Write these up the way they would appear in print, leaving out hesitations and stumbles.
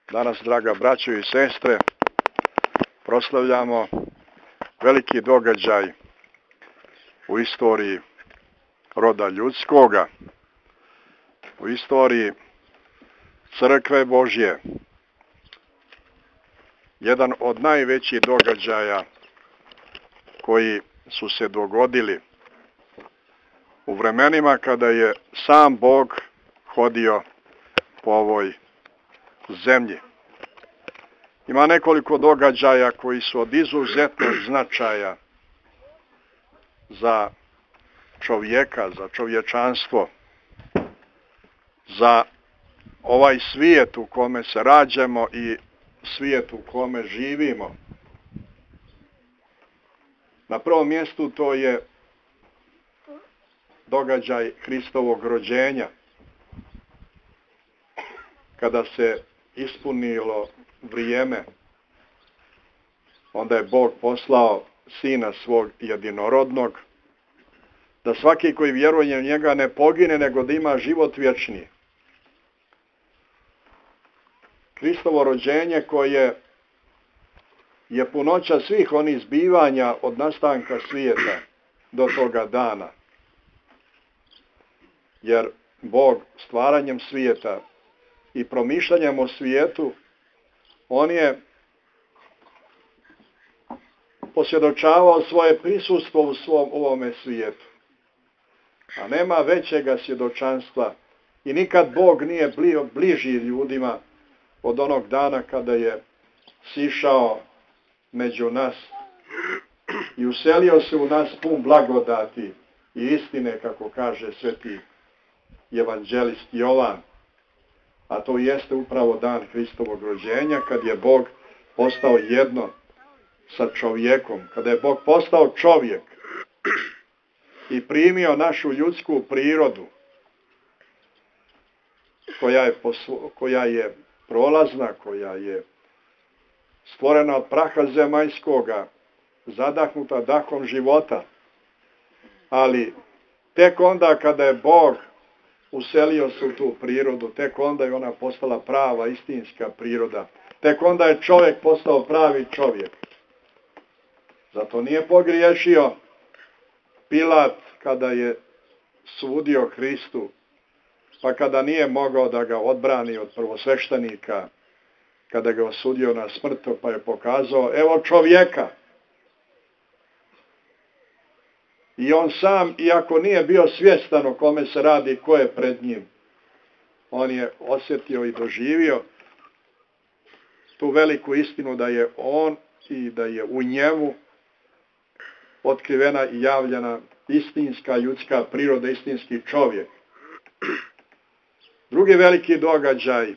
Danas, draga braćo i sestre, proslavljamo veliki događaj u istoriji roda ljudskoga, u istoriji Crkve Božje. Jedan od najvećih događaja koji su se dogodili u vremenima kada je sam Bog hodio po ovoj zemlji. Ima nekoliko događaja koji su od izuzetnog značaja za čovjeka, za čovječanstvo, za ovaj svijet u kome se rađamo i svijet u kome živimo. Na prvom mjestu to je događaj Hristovog rođenja, kada se ispunilo vrijeme, onda je Bog poslao Sina svog jedinorodnog, da svaki koji vjeruje u njega ne pogine, nego da ima život vječni. Hristovo rođenje koje je punoća svih onih zbivanja od nastanka svijeta do toga dana. Jer Bog stvaranjem svijeta i promišljanjem o svijetu, on je posvjedočavao svoje prisustvo u svom ovome svijetu. A nema većega svjedočanstva i nikad Bog nije bio bliži ljudima od onog dana kada je sišao među nas i uselio se u nas pun blagodati i istine, kako kaže sveti evanđelist Jovan. A to jeste upravo dan Hristovog rođenja, kad je Bog postao jedno sa čovjekom, kada je Bog postao čovjek i primio našu ljudsku prirodu, koja je prolazna, koja je stvorena od praha zemaljskoga, zadahnuta dahom života. Ali tek onda kada je Bog uselio se u tu prirodu, tek onda je ona postala prava, istinska priroda. Tek onda je čovjek postao pravi čovjek. Zato nije pogriješio Pilat kada je sudio Hristu, pa kada nije mogao da ga odbrani od prvosveštenika, kada ga osudio na smrt, pa je pokazao, evo čovjeka. I on sam, iako nije bio svjestan o kome se radi, ko je pred njim, on je osjetio i doživio tu veliku istinu da je on i da je u njemu otkrivena i javljena istinska ljudska priroda, istinski čovjek. Drugi veliki događaj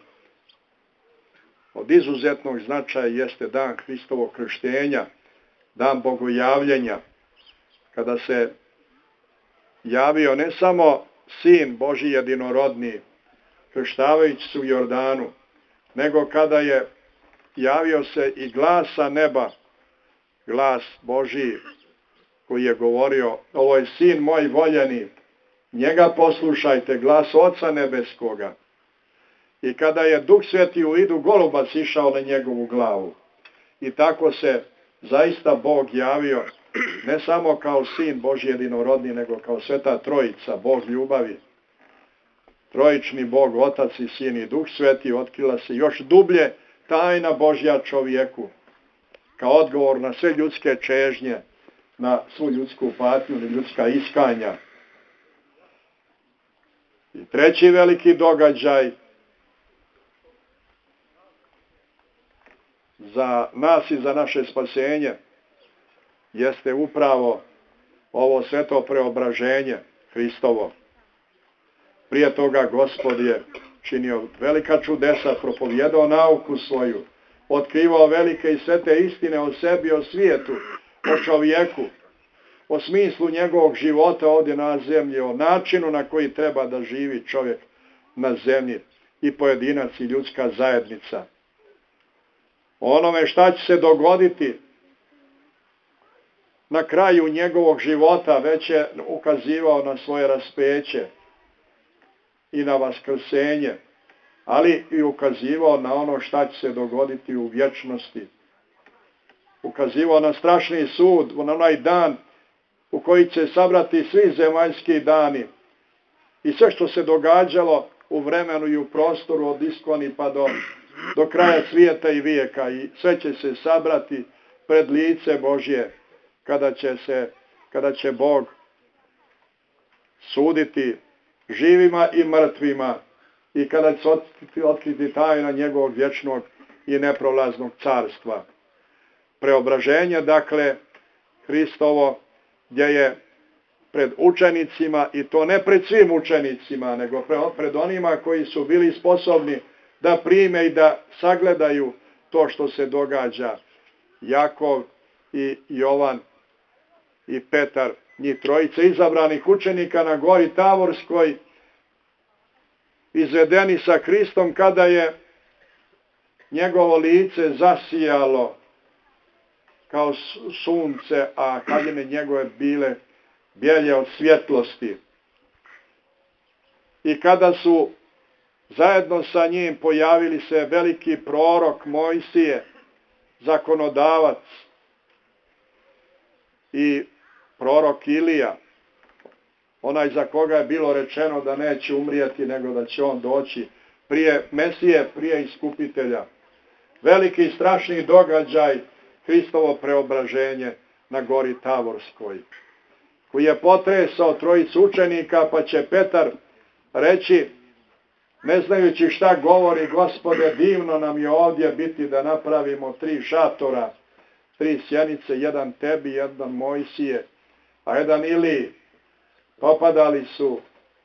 od izuzetnog značaja jeste dan Hristovog krštenja, dan bogojavljenja, kada se javio ne samo Sin Božji jedinorodni, krštavajući se u Jordanu, nego kada je javio se i glas sa neba, glas Božji koji je govorio, ovo je Sin moj voljeni, njega poslušajte, glas Oca nebeskoga. I kada je Duh Sveti u vidu goluba sišao na njegovu glavu. I tako se zaista Bog javio, ne samo kao Sin Božji jedinorodni, nego kao Sveta Trojica, Bog ljubavi. Trojični Bog, Otac i Sin i Duh Sveti, otkrila se još dublje tajna Božja čovjeku, kao odgovor na sve ljudske čežnje, na svu ljudsku patnju i ljudska iskanja. I treći veliki događaj za nas i za naše spasenje jeste upravo ovo sveto preobraženje Hristovo. Prije toga Gospod je činio velika čudesa, propovjedao nauku svoju, otkrivao velike i svete istine o sebi, o svijetu, o čovjeku, o smislu njegovog života ovdje na zemlji, o načinu na koji treba da živi čovjek na zemlji i pojedinac i ljudska zajednica. O onome šta će se dogoditi na kraju njegovog života, već je ukazivao na svoje raspeće i na vaskrsenje, ali i ukazivao na ono šta će se dogoditi u vječnosti. Ukazivao na strašni sud, na onaj dan u koji će sabrati svi zemaljski dani i sve što se događalo u vremenu i u prostoru od iskoni pa do kraja svijeta i vijeka, i sve će se sabrati pred lice Božje kada će Bog suditi živima i mrtvima i kada će otkriti tajna njegovog vječnog i neprolaznog carstva. Preobraženje, dakle, Hristovo, gdje je pred učenicima, i to ne pred svim učenicima, nego pred onima koji su bili sposobni da prime i da sagledaju to što se događa. Jakov i Jovan i Petar, njih trojice izabranih učenika na gori Tavorskoj, izvedeni sa Hristom kada je njegovo lice zasijalo kao sunce, a haljine njegove bile bijelje od svjetlosti. I kada su zajedno sa njim pojavili se veliki prorok Mojsije, zakonodavac, i prorok Ilija, onaj za koga je bilo rečeno da neće umrijeti, nego da će on doći prije Mesije, prije iskupitelja. Veliki i strašni događaj, Hristovo preobraženje na gori Tavorskoj, koji je potresao trojicu učenika, pa će Petar reći, ne znajući šta govori, Gospode, divno nam je ovdje biti da napravimo 3 šatora, 3 sjenice, jedan tebi, jedan Mojsije, a jedan Iliji. Popadali su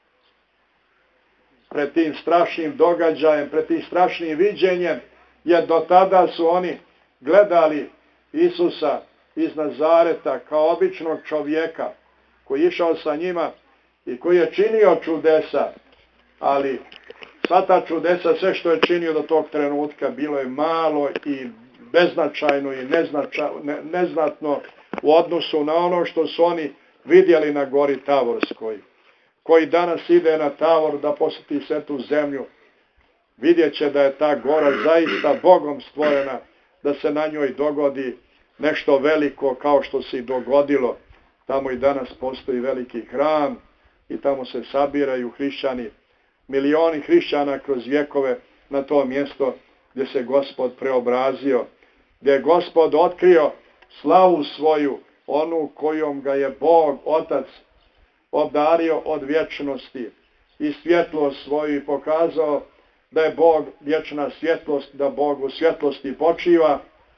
pred tim strašnim događajem, pred tim strašnim viđenjem, jer do tada su oni gledali Isusa iz Nazareta kao običnog čovjeka koji je išao sa njima i koji je činio čudesa, ali sva ta čudesa, sve što je činio do tog trenutka, bilo je malo i beznačajno i neznatno u odnosu na ono što su oni vidjeli na gori Tavorskoj. Koji danas ide na Tavor da posjeti svetu zemlju, vidjet će da je ta gora zaista Bogom stvorena, da se na njoj dogodi nešto veliko kao što se i dogodilo. Tamo i danas postoji veliki hram i tamo se sabiraju hrišćani, milioni hrišćana kroz vjekove na to mjesto gdje se Gospod preobrazio, gdje je Gospod otkrio slavu svoju, onu kojom ga je Bog, Otac, obdario od vječnosti, i svjetlost svoju, i pokazao da je Bog vječna svjetlost, da Bog u svjetlosti počiva,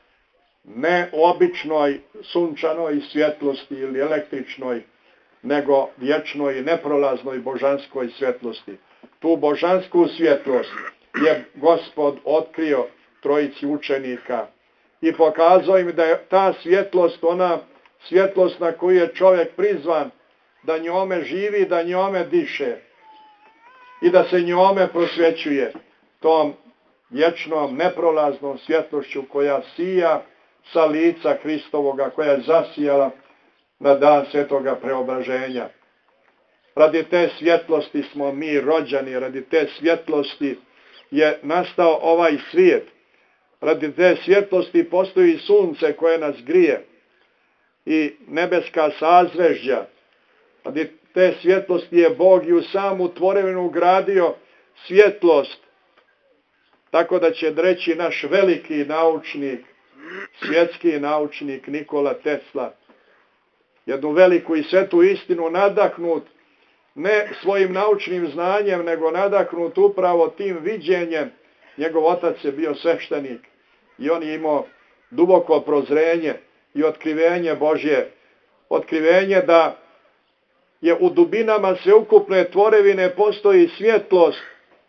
ne običnoj sunčanoj svjetlosti ili električnoj, nego vječnoj i neprolaznoj božanskoj svjetlosti. Tu božansku svjetlost je Gospod otkrio trojici učenika i pokazao im da je ta svjetlost ona svjetlost na koju je čovjek prizvan da njome živi, da njome diše i da se njome prosvjećuje tom vječnom, neprolaznom svjetlošću koja sija sa lica Hristovoga, koja je zasijala na dan svetoga preobraženja. Radi te svjetlosti smo mi rođeni, radi te svjetlosti je nastao ovaj svijet. Radi te svjetlosti postoji sunce koje nas grije i nebeska sazvežđa. Radi te svjetlosti je Bog i u samu tvorevinu ugradio svjetlost, tako da će reći naš veliki naučnik, svjetski naučnik Nikola Tesla, jednu veliku i svetu istinu nadahnut ne svojim naučnim znanjem, nego nadahnut upravo tim viđenjem. Njegov otac je bio sveštenik i on je imao duboko prozrenje i otkrivenje Božje, otkrivenje da je u dubinama sveukupne tvorevine postoji svjetlost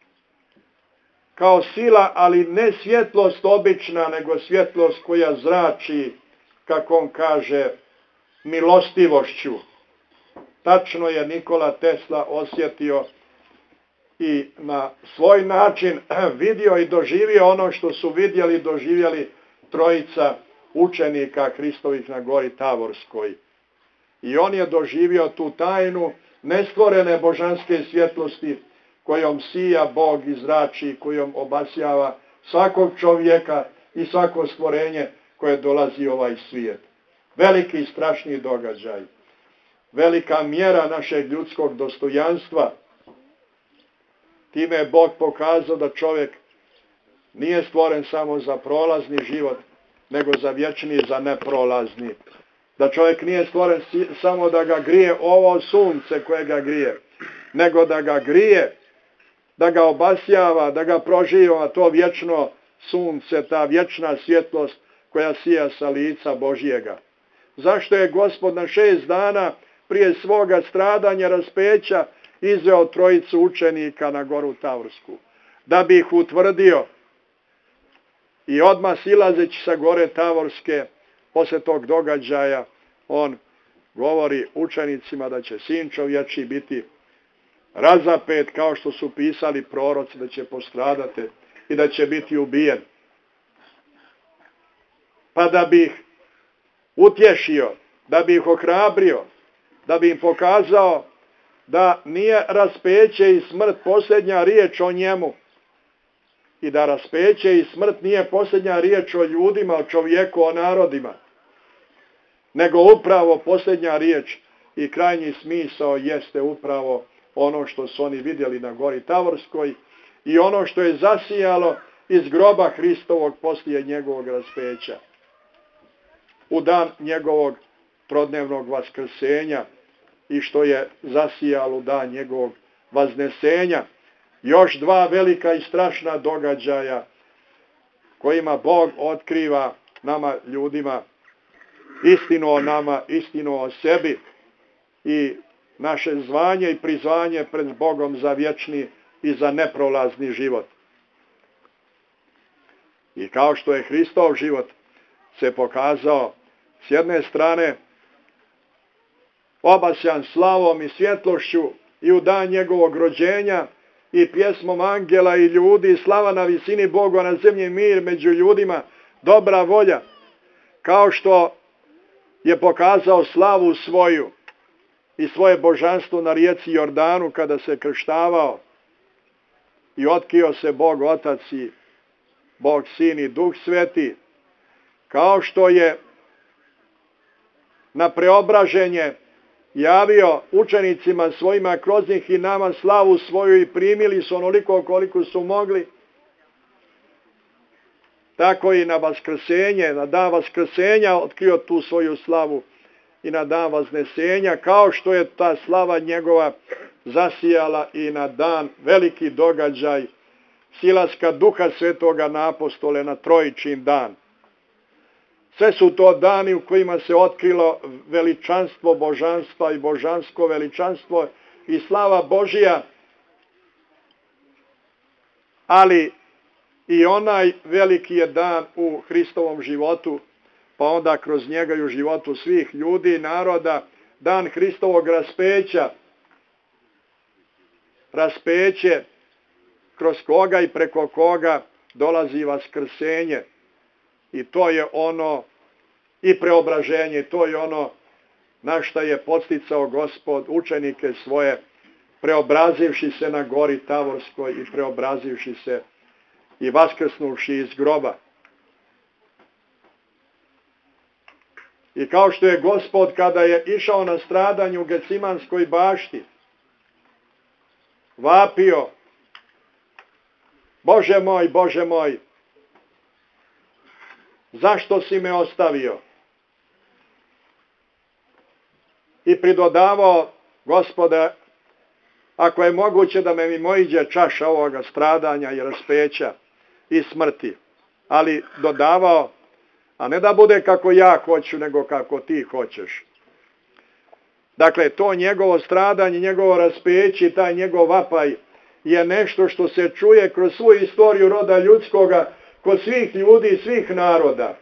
kao sila, ali ne svjetlost obična, nego svjetlost koja zrači, kako on kaže, milostivošću. Tačno je Nikola Tesla osjetio i na svoj način vidio i doživio ono što su vidjeli i doživjeli trojica učenika Hristovih na gori Tavorskoj. I on je doživio tu tajnu nestvorene božanske svjetlosti kojom sija Bog iz zrači, kojom obasjava svakog čovjeka i svako stvorenje koje dolazi u ovaj svijet. Veliki i strašni događaj. Velika mjera našeg ljudskog dostojanstva. Time je Bog pokazao da čovjek nije stvoren samo za prolazni život, nego za vječni i za neprolazni. Da čovjek nije stvoren samo da ga grije ovo sunce koje ga grije, nego da ga grije, da ga obasjava, da ga proživa to vječno sunce, ta vječna svjetlost koja sija sa lica Božjega. Zašto je Gospod na 6 dana prije svoga stradanja, raspeća, izveo trojicu učenika na goru Tavorsku? Da bi ih utvrdio i odmah silazeći sa gore Tavorske, poslije tog događaja, on govori učenicima da će sin čovječji biti razapet, kao što su pisali proroci, da će postradati i da će biti ubijen. Pa da bi ih utješio, da bi ih ohrabrio, da bi im pokazao da nije raspeće i smrt posljednja riječ o njemu i da raspeće i smrt nije posljednja riječ o ljudima, o čovjeku, o narodima, nego upravo posljednja riječ i krajnji smisao jeste upravo ono što su oni vidjeli na gori Tavorskoj i ono što je zasijalo iz groba Hristovog poslije njegovog raspeća. U dan njegovog trodnevnog vaskrsenja i što je zasijalo u dan njegovog vaznesenja. Još 2 velika i strašna događaja kojima Bog otkriva nama ljudima istinu o nama, istinu o sebi i naše zvanje i prizvanje pred Bogom za vječni i za neprolazni život. I kao što je Hristov život se pokazao s jedne strane obasjan slavom i svjetlošću i u dan njegovog rođenja i pjesmom angela i ljudi, slava na visini Bogu, a na zemlji mir među ljudima, dobra volja, kao što je pokazao slavu svoju i svoje božanstvo na rijeci Jordanu kada se krštavao i otkrio se Bog Otac i Bog Sin i Duh Sveti, kao što je na preobraženje javio učenicima svojima kroz njih i nama slavu svoju i primili su onoliko koliko su mogli, tako i na vaskrsenje, na dan vaskrsenja otkrio tu svoju slavu i na dan vaznesenja, kao što je ta slava njegova zasijala i na dan veliki događaj silaska Duha Svetoga na apostole na Trojičin dan. Sve su to dani u kojima se otkrilo veličanstvo božanstva i božansko veličanstvo i slava Božija, ali i onaj veliki je dan u Hristovom životu, pa onda kroz njega i u životu svih ljudi i naroda, dan Hristovog raspeća, raspeće kroz koga i preko koga dolazi vaskrsenje. I to je ono, i preobraženje, to je ono na šta je podsticao Gospod učenike svoje, preobrazivši se na gori Tavorskoj i preobrazivši se i vaskrsnuvši iz groba. I kao što je Gospod kada je išao na stradanju u Gecimanskoj bašti, vapio, Bože moj, zašto si me ostavio? I pridodavao, Gospode, ako je moguće da me mimoiđe čaša ovoga stradanja i raspeća i smrti, ali dodavao, a ne da bude kako ja hoću, nego kako ti hoćeš. Dakle, to njegovo stradanje, njegovo raspeće, taj njegov vapaj je nešto što se čuje kroz svu istoriju roda ljudskoga, kod svih ljudi i svih naroda.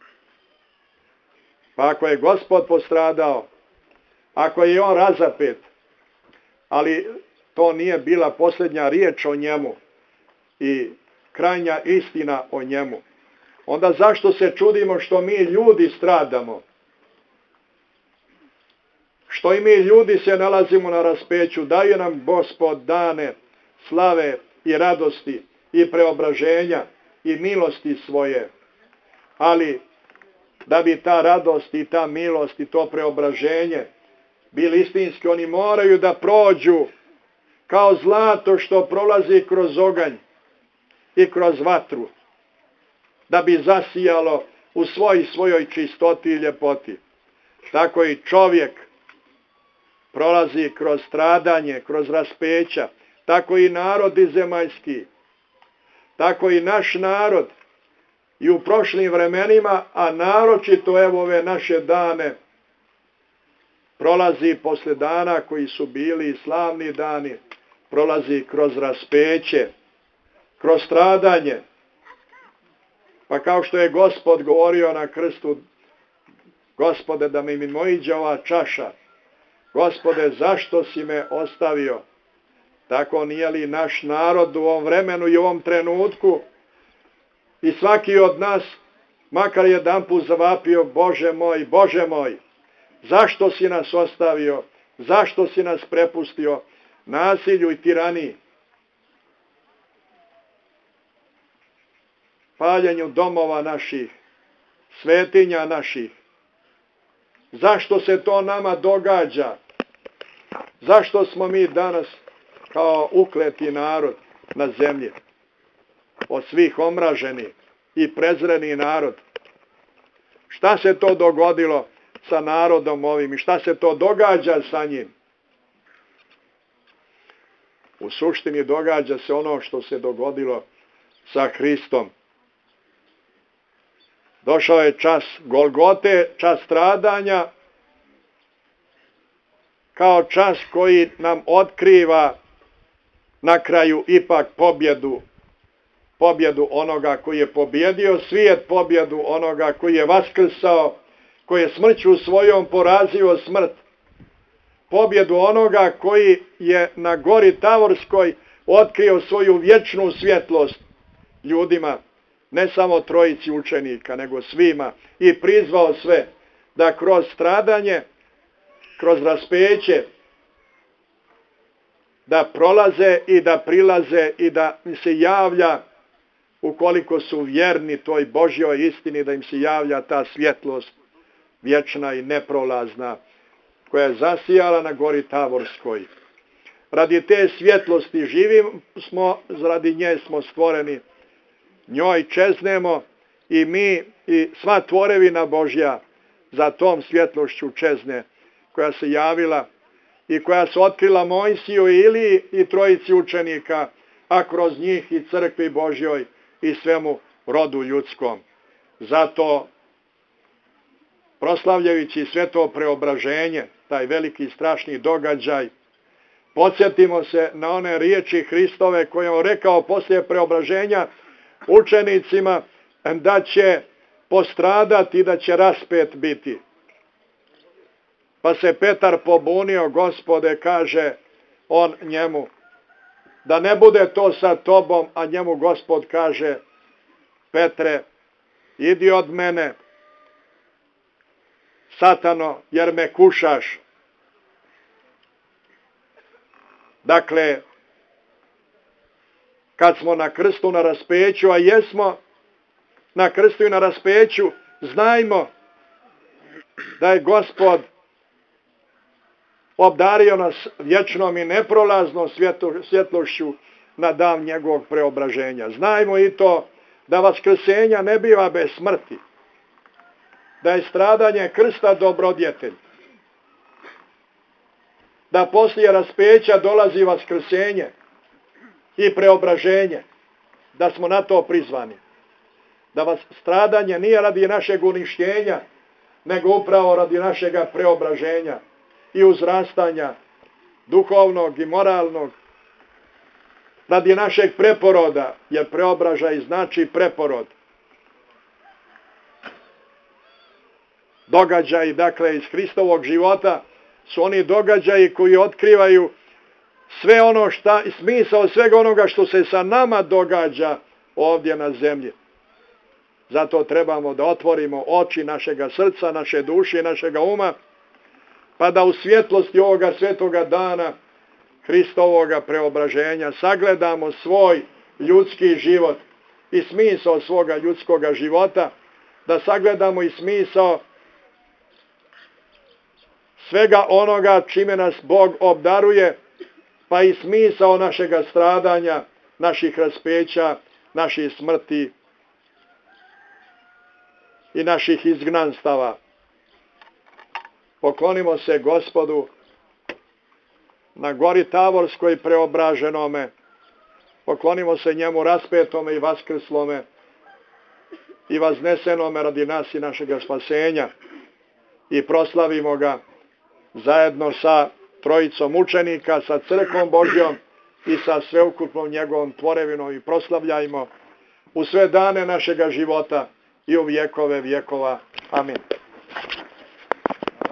Pa ako je Gospod postradao, ako je on razapet, ali to nije bila posljednja riječ o njemu i krajnja istina o njemu, onda zašto se čudimo što mi ljudi stradamo? Što i mi ljudi se nalazimo na raspeću? Daje nam Gospod dane slave i radosti i preobraženja i milosti svoje. Ali da bi ta radost i ta milost i to preobraženje bili istinski, oni moraju da prođu kao zlato što prolazi kroz oganj i kroz vatru, da bi zasijalo u svojoj čistoti i ljepoti. Tako i čovjek prolazi kroz stradanje, kroz raspeća, tako i narodi zemaljski, tako i naš narod i u prošlim vremenima, a naročito evo ove naše dane, prolazi posle dana koji su bili slavni dani, prolazi kroz raspeće, kroz stradanje. Pa kao što je Gospod govorio na krstu, Gospode, da mi mimoiđe ova čaša, Gospode, zašto si me ostavio? Tako nije li naš narod u ovom vremenu i u ovom trenutku i svaki od nas, makar jedanput zavapio, Bože moj, zašto si nas ostavio, zašto si nas prepustio nasilju i tiraniji, paljenju domova naših, svetinja naših. Zašto se to nama događa? Zašto smo mi danas kao ukleti narod na zemlji? Od svih omraženi i prezreni narod. Šta se to dogodilo sa narodom ovim i šta se to događa sa njim? U suštini događa se ono što se dogodilo sa Hristom. Došao je čas Golgote, čas stradanja, kao čas koji nam otkriva na kraju ipak pobjedu onoga koji je pobjedio svijet, pobjedu onoga koji je vaskrsao, koji je smrću svojom porazio smrt, pobjedu onoga koji je na gori Tavorskoj otkrio svoju vječnu svjetlost ljudima, ne samo trojici učenika, nego svima, i prizvao sve da kroz stradanje, kroz raspeće, da prolaze i da prilaze i da im se javlja, ukoliko su vjerni toj Božjoj istini, da im se javlja ta svjetlost vječna i neprolazna, koja je zasijala na gori Tavorskoj. Radi te svjetlosti živimo, radi nje smo stvoreni, njoj čeznemo i mi i sva tvorevina Božja za tom svjetlošću čezne, koja se javila i koja se otkrila Mojsiju i Iliji i trojici učenika, a kroz njih i crkvi Božjoj i svemu rodu ljudskom. Zato, proslavljajući sve to preobraženje, taj veliki i strašni događaj, podsjetimo se na one riječi Hristove koje je on rekao poslije preobraženja učenicima, da će postradati i da će raspet biti. Pa se Petar pobunio, Gospode, kaže on njemu, da ne bude to sa tobom, a njemu Gospod kaže, Petre, idi od mene, Satano, jer me kušaš. Dakle, kad smo na krstu na raspeću, a jesmo na krstu i na raspeću, znajmo da je Gospod obdario nas vječnom i neprolaznom svjetlošću na dan njegovog preobraženja. Znajmo i to da vaskrsenja ne biva bez smrti, da je stradanje krsta dobrodjetelj, da poslije raspeća dolazi vaskrsenje i preobraženje, da smo na to prizvani. Da vas stradanje nije radi našeg uništenja, nego upravo radi našega preobraženja i uzrastanja duhovnog i moralnog, radi našeg preporoda, jer preobražaj znači preporod. Događaji, dakle, iz Hristovog života su oni događaji koji otkrivaju sve ono smisao svega onoga što se sa nama događa ovdje na zemlji. Zato trebamo da otvorimo oči našega srca, naše duše i našega uma, pa da u svjetlosti ovoga svetoga dana Hristovoga preobraženja, sagledamo svoj ljudski život i smisao svoga ljudskoga života, da sagledamo i smisao svega onoga čime nas Bog obdaruje, pa i smisao našega stradanja, naših raspeća, naših smrti i naših izgnanstava. Poklonimo se Gospodu na gori Tavorskoj preobraženome, poklonimo se njemu raspetome i vaskrslome i vaznesenome radi nas i našega spasenja i proslavimo ga zajedno sa trojicom učenika, sa crkvom Božjom i sa sveukupnom njegovom tvorevinom i proslavljajmo u sve dane našega života i u vjekove vjekova. Amin.